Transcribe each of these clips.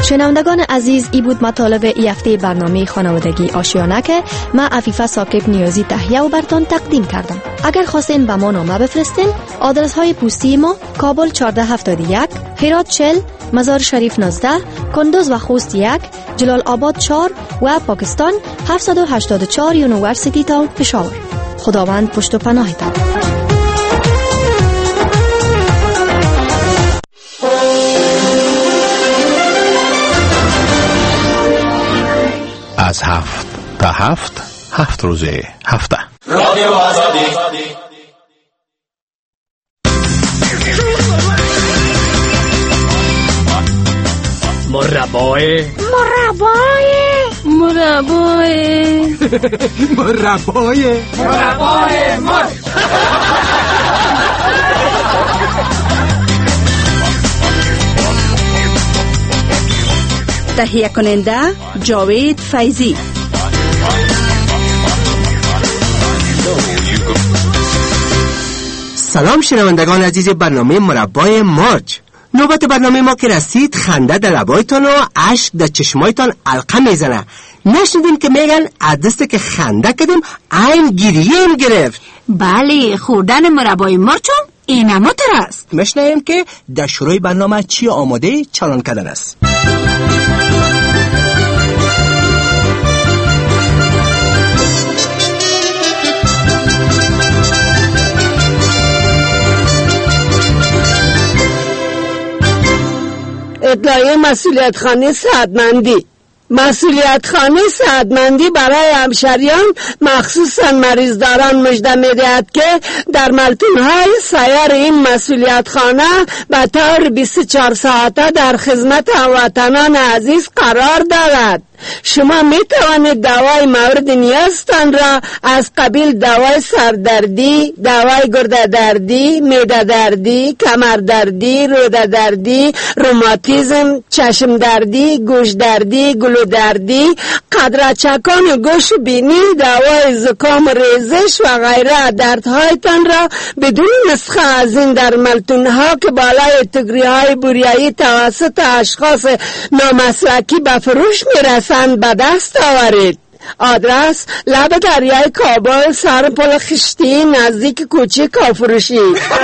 شنوندگان عزیز، ای بود مطالب ای هفته برنامه خانوادگی آشیانه که من عفیفه ثاقب نیازی تهیه و براتون تقدیم کردم. اگر خواستین به ما نامه بفرستین، آدرس های پستی ما: کابل 1471، هرات 40، مزار شریف 19، کندوز و خوست 1، جلال آباد 4 و پاکستان 784 یونیورسیتی تاون پشاور. خداوند پشت و پناهتان. از 7 تا 7 روز هفته. رادیو آزادی. مربای تهیه کننده جاوید فیضی. سلام شنوندگان عزیز برنامه مربای مارچ. نوبت برنامه ما که رسید، خنده در لبایتان و اشک در چشمایتان علقه میزنه. نشنیدین که میگن عدسته که خنده کردیم عین گریه گرفت. بله، خوردن مربای مارچ این اماتر است. مشنویم که در شروع برنامه چی آماده چالان کردن است. اطلاعیه مسئولیت خانه سعادمندی برای همشریان مخصوصا مریضداران مژده می‌دهد که در ملتون‌های سایر این مسئولیت خانه به طور 24 ساعته در خدمت هموطنان عزیز قرار دارد. شما می توانید دوای مورد نیازتان را از قبیل دوای سردردی، دوای گرده دردی، معده دردی، کمر دردی، روده دردی، روماتیسم، چشم دردی، گوش دردی، گلو دردی، قدرچکان و گوش بینی، دوای زکام و ریزش و غیره دردهایتان را بدون نسخه از این در ملتونها که بالای تگریهای بوریایی توسط اشخاص نامسلکی به فروش میرسند به دست آورید. آدرس: لب دریای کابل، سر پل خشتی، نزدیک کوچه کافروشی.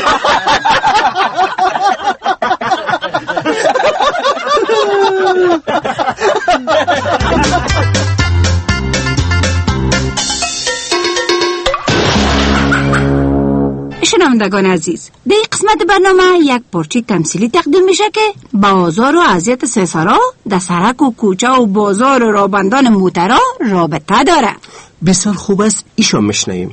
شنوندگان عزیز، در این قسمت برنامه یک پرچه تمثیلی تقدیم میشه که بازار و اذیت سیسارا در سرک و کوچه و بازار و رابندان موترا رابطه داره. بسیار خوب است، ایشو میشنویم.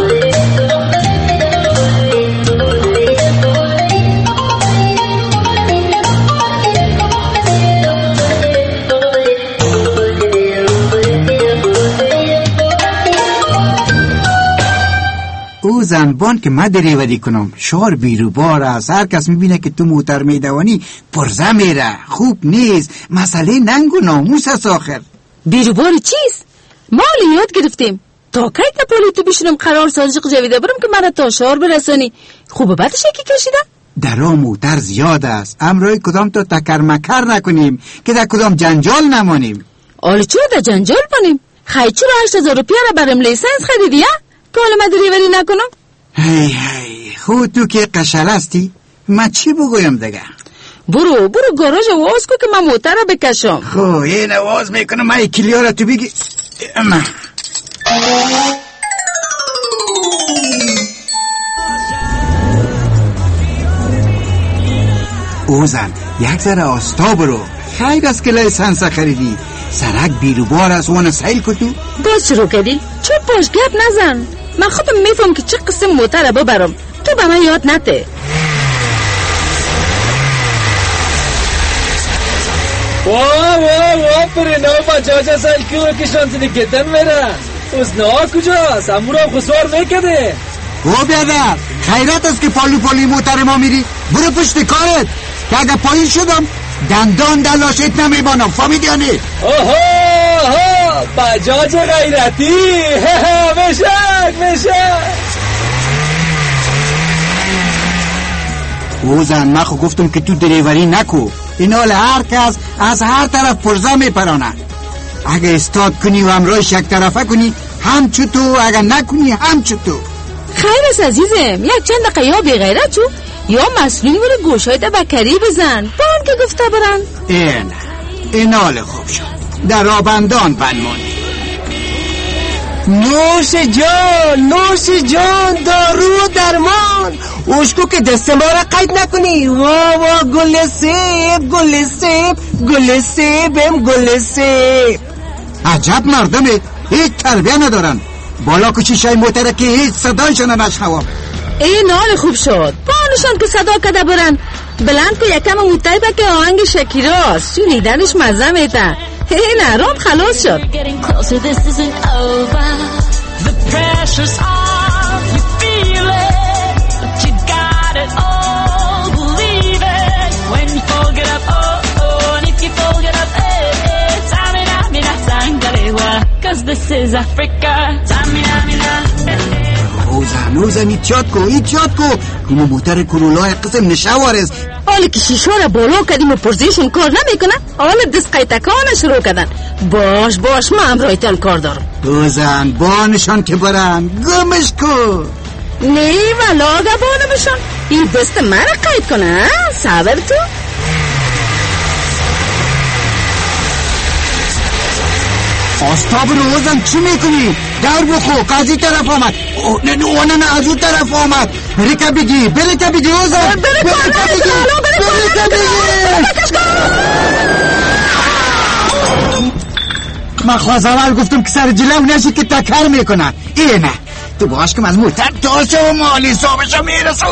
او زنبان که من دریوری کنم، شهر بیروبار است. هر کس میبینه که تو موتر میدوانی پرزه میره. خوب نیست، مسئله ننگ و ناموس است. آخر بیروبار چیست؟ ما یاد گرفتیم تا کی پولی تو بشینم قرار سازق جویده برم که من تا شهر برسانی. خوبه بعدش یکی کشیده؟ در موتر زیاد است. امروی کدام تو تکر مکر نکنیم که در کدام جنجال نمانیم. آلی چرا در جنجال بانیم؟ خیلی چرا 8000 روپیه را برم لیسنس خریدی؟ که حالا من دریوری نکنم؟ هی خود تو که قشل هستی، من چی بگویم دیگه؟ برو گاراژ واز کو که من موتر را بکشم. خب این واز میکنم. من کلیا را تو بگی. اوزن یک ذره آستا برو. خیر است که لیسنس خریدی. سرک بیروبار است. وانا سیل کتو باز شروع کردی؟ چه پاش گپ نزن. من خودم میفهم که چه قسم موتر را ببرم. تو به من یاد نده. واه پرینو بچه سایکل کشانتونی کتن میره. اوزنا کجاست؟ امورا خسوار میکده. او بیادر خیرات است که پالی موتر ما میری. برو پشت کارت که اگه پایین شدم دندان دلاشت نمیبانم. فهمیدی؟ آها بجاج غیرتی. مشک او زن من خو گفتم که تو دریوری نکو. این حال هر کس از هر طرف پرزه میپرانه. اگه استاد کنی و همراهش یک طرفه کنی همچو تو، اگه نکنی همچو تو. خیر است عزیزم، یک چند دقیقه یا بغیرت شو یا مسئولین برو گوشای تا بکری بزن با هم که گفته برن. این حال خوب شد، در آبندان بنمانی. نوش جان دارو درمان. اوشکو که دست ما را قید نکنی. وا گل سیب. عجب مردمه، هیچ تربیه ندارن. بالا کشیشای موتره که هیچ صدایشون نشنوام. این حال خوب شد، پانشان که صدا کده برن. بلند که یکم موتای با که آهنگ شکیراست، شنیدنش مزه میده. این نرام خلاص شد. The pressure's on, you feel it, but you got it all, believe it, when you fold it up, oh, and if you fold it up, tamina, sangalewa, cause this is Africa, tamina, اوزن ایجاد کو کنو موتر کرولای قسم نشوارز. حالا که شیشه را بالا کردیم و پرزیشون کار نمیکنن، حالا دست قیتکان شروع کردن. باش من امرایتان کار دارم. اوزن بانشان که برن گمش کو. نه ولا اگه بانه بشن این دست من را قید کنه. صبر تو. آستا برو اوزن، چی میکنی؟ در بخو قاضی طرف آمد. نه از اون طرف آمد. بره که بگی اوزن. بره که بگی. من خواست اول گفتم که سر جلو نشی که تکر میکنن. نه تو باش که از موتر داشته و مالی صابشو میرسو.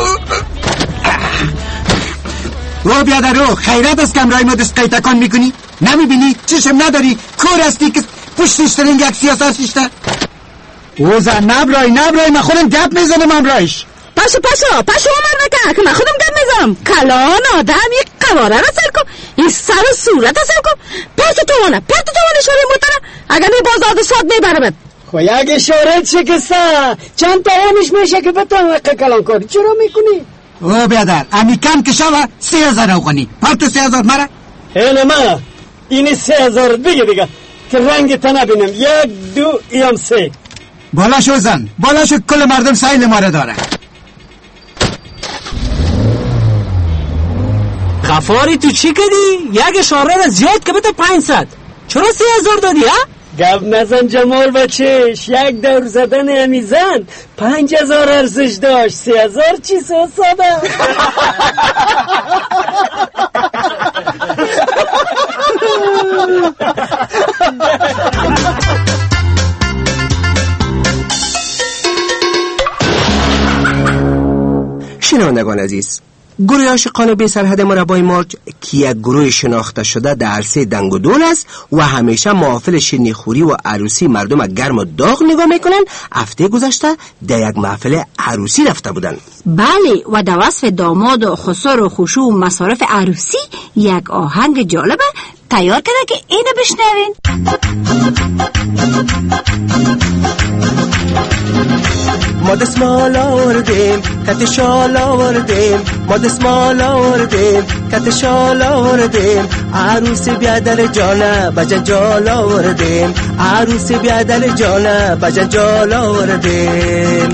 رو بیادر رو خیرت از کمرای ما دست قیتکان میکنی؟ نمیبینی؟ چشم نداری؟ کور هستی که پشتش ترین یک سیاست شیشته؟ اوزن نبرای من خودم گپ میزنم امرایش. پاشو عمر نکن که من خودم گپ میزنم. کلان آدم یک قواره را سر کن، این سر و صورت را سر کن. پرتو توانه شوری موتره اگر می بازاد ساد میبره. خو یک اشاره شکسته چند تا همش میشه که بتون وقت کلان کاری چرا میکنی؟ او بیادر امی کم که شوه 3000 اوغانی پرتو 3000 مره. اینه ما اینی 3000 بگه که رنگ تا نبینم. 1 2 یم 3. بالاشو زن بالاشو کل مردم سایل ماره داره. غفاری تو چی کردی؟ یک اشاره را زیاد که بده 500. چرا 3000 دادی ها؟ گب نزن جمال بچهش، یک دور زدن همی زن 5000 ارزش داشت. 3000 چی ساده؟ شنوندگان عزیز، گروه عاشقان بی سرحد مربای مارج که یک گروه شناخته شده در عرصه دنگ و دون است و همیشه محافل شیرینیخوری و عروسی مردم گرم و داغ نگاه میکنن، هفته گذشته در یک محفل عروسی رفته بودن. بله، و در وصف داماد و خسر و خشوع و مصارف عروسی یک آهنگ جالبه تیار کرده که اینو بشنوین. ما دستمال آوردیم کت شال آوردیم، ما دستمال آوردیم کت شال آوردیم، عروس بیادر جانه بجنجال آوردیم، عروس بیادر جانه بجنجال آوردیم.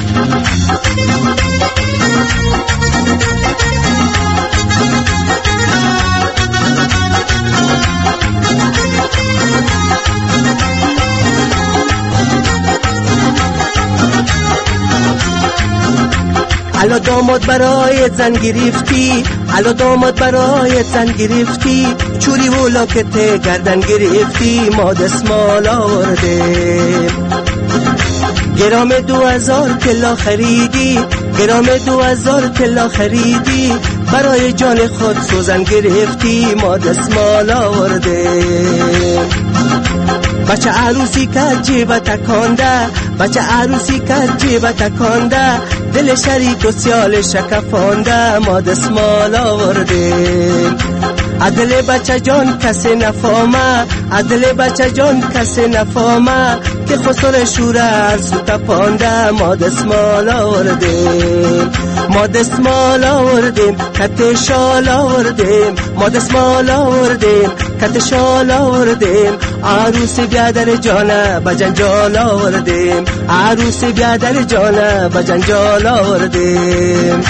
الا داماد برای زن گرفتی، الا داماد برای زن گرفتی، چوری و لاکت گردن گرفتی، ما دستمال آوردیم. گرام 2000 طلا خریدی، گرام 2000 طلا خریدی، برای جان خود سوزن گرفتی، ما دستمال آوردیم. بچه عروسی که جیب تکانده، بچه عروسی که جیب تکانده، دل شریک و سیال شکفانده، ما دستمال آوردیم. عدل بچه جان کسی نفامه، عدل بچه جان کسی نفامه، که خسر شوره عرصو تپانده، ما دستمال آوردیم. ما دستمال آوردیم کت شال آوردیم ما دستمال آوردیم کت شال آوردیم عروس بیادر جانه با جنجال آوردیم عروس بیادر جانه با جنجال آوردیم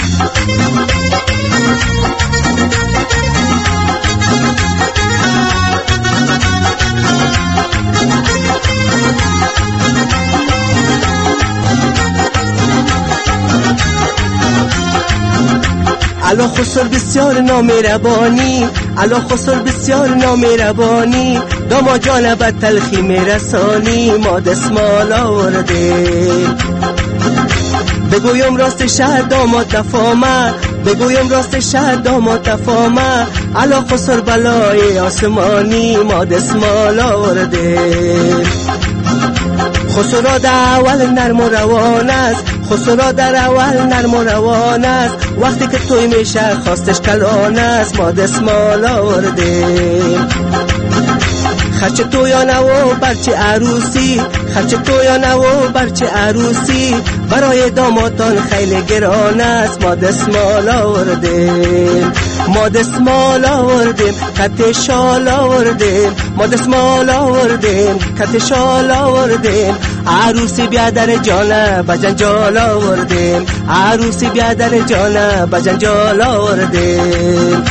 الا خسر بسیار نامهربانی الا خسر بسیار نامهربانی داما جان به تلخی میرسانی ما دستمال آوردیم بگویم راست شهر داماد دفامه بگویم راست شهر داماد دفامه الا خسر بلای آسمانی ما دستمال آوردیم خسرا در اول نرم و روان است خسرا در اول نرم و روان است وقتی که توی میشه خواستش کلان است ما دستمال آوردیم خرچ تویانه و برچه عروسی خرچ تویانه و برچه عروسی برای دامادان خیلی گران است ما دستمال آوردیم ما دستمال آوردیم کت شال آوردیم ما دستمال آوردیم کت شال آوردیم عروسی بیادر جانه با جنجال آوردیم عروسی بیادر جانه با جنجال آوردیم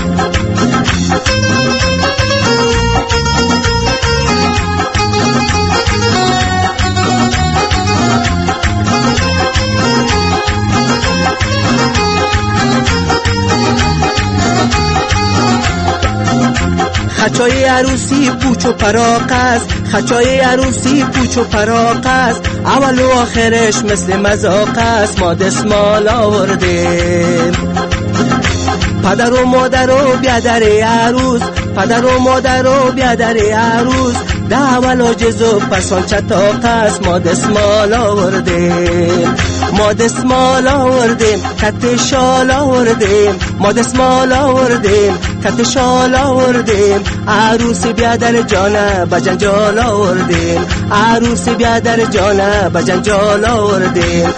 خچای عروسی پوچ و پراق است خچای عروسی پوچ و پراق است اول و آخرش مثل مذاق است ما دستمال آوردیم پدر و مادر و بیادر عروس پدر و مادر و بیادر عروس ده اول عاجز و پسان چطاق است ما دستمال آوردیم ما دستمال آوردیم کت شال آوردیم ما دستمال آوردیم کت شال آوردیم عروس بیادر جانه با جنجال آوردیم عروس بیادر جانه با جنجال آوردیم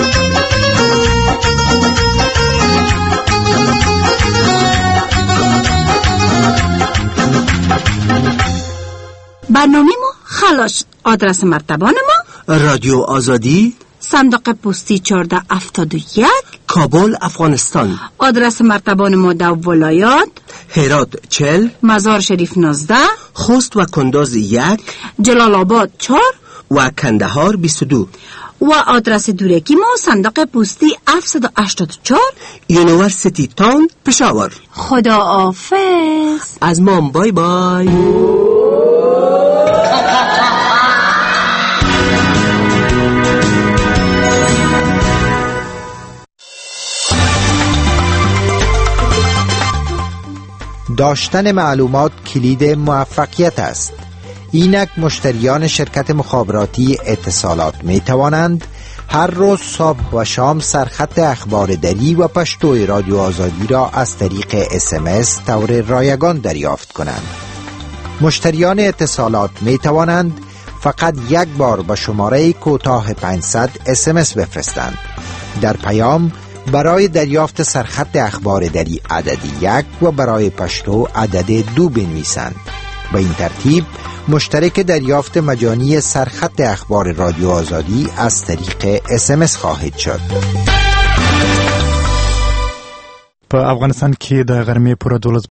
برنامه ما خلاص. آدرس مرتبان ما رادیو آزادی صندوق پستی 1471 کابل افغانستان. آدرس مرتبان ما در ولایات هرات 40 مزار شریف 19 خوست و کنداز 1 جلال آباد 4 و کندهار 22 و آدرس دورکی ما صندوق پستی 784 یونیورسیتی تاون پشاور. خدا حافظ از مام بای بای. داشتن معلومات کلید موفقیت است. اینک مشتریان شرکت مخابراتی اتصالات می توانند هر روز صبح و شام سرخط اخبار دری و پشتوی رادیو آزادی را از طریق SMS طور رایگان دریافت کنند. مشتریان اتصالات می توانند فقط یک بار با شماره کوتاه 500 SMS بفرستند. در پیام برای دریافت سرخط اخبار دری عدد 1 و برای پشتو عدد 2 بنویسند. به این ترتیب مشترک دریافت مجانی سرخط اخبار رادیو آزادی از طریق SMS خواهد شد. په افغانستان کې د غرمې پوره 12